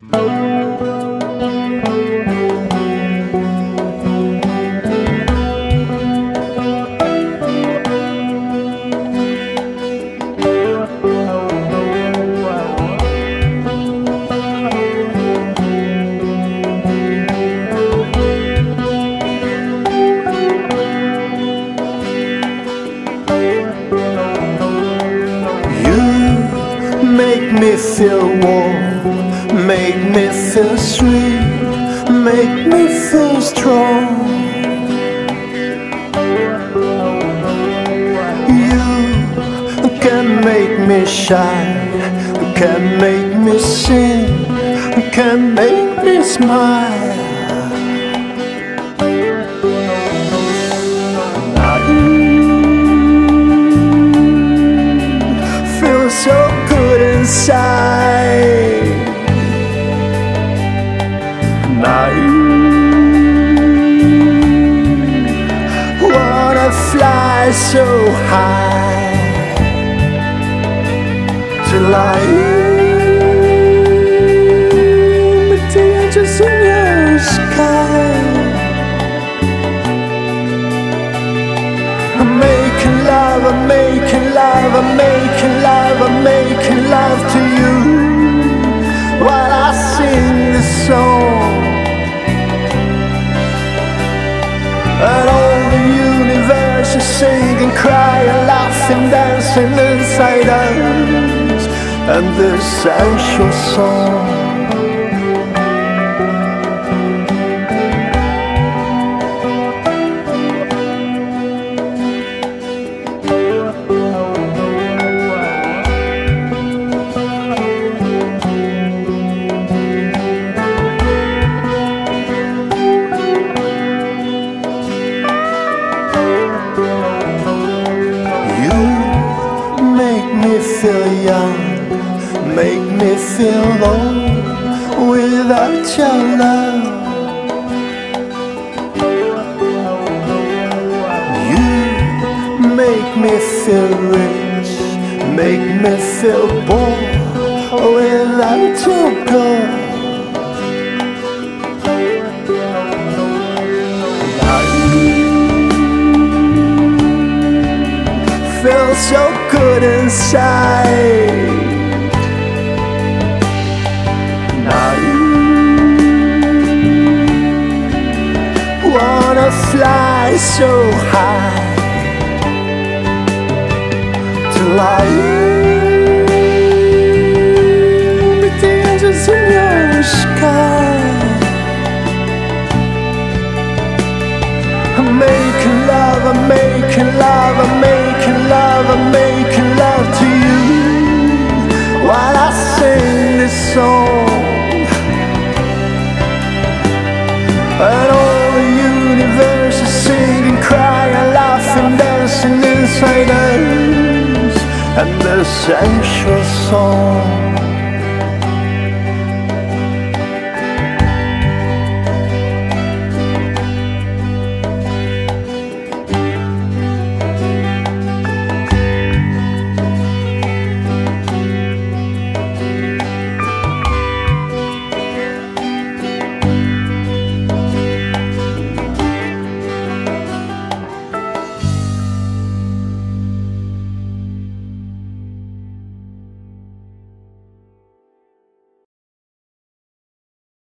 Make me feel warm, make me feel sweet, make me feel strong. You can make me shine, can make me sing, can make me smile. So good inside. And I wanna fly so high till I meet the edges in your sky. I'm making love, I'm making love, I'm making love, I'm making love to you while I sing this song. And all the universe is singing, crying, laughing, dancing inside us, and this sensual song. Make me feel young, make me feel old without your love. You make me feel rich, make me feel bored without your gold. Feel so good inside. Now you wanna fly so high till I meet the angels in your sky. I'm making love, I'm making love, I'm making love, I'm making love to you while I sing this song. And all the universe is singing, crying, laughing, dancing inside us, and the sensual song.